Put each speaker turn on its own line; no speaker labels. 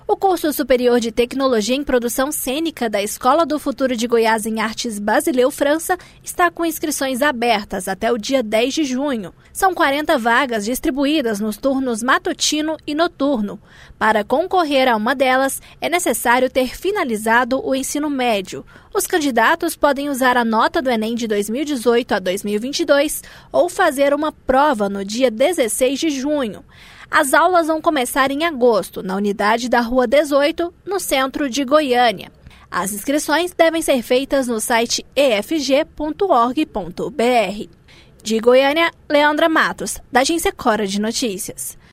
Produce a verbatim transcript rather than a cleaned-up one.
O curso superior de Tecnologia em Produção Cênica da Escola do Futuro de Goiás em Artes Basileu França está com inscrições abertas até o dia dez de junho. São quarenta vagas distribuídas nos turnos matutino e noturno. Para concorrer a uma delas, é necessário ter finalizado o ensino médio. Os candidatos podem usar a nota do Enem de dois mil e dezoito a dois mil e vinte e dois ou fazer uma prova no dia dezesseis de junho. As aulas vão começar em agosto, na unidade da Rua dezoito, no centro de Goiânia. As inscrições devem ser feitas no site e f g ponto org ponto b r. De Goiânia, Leandra Matos, da Agência Cora de Notícias.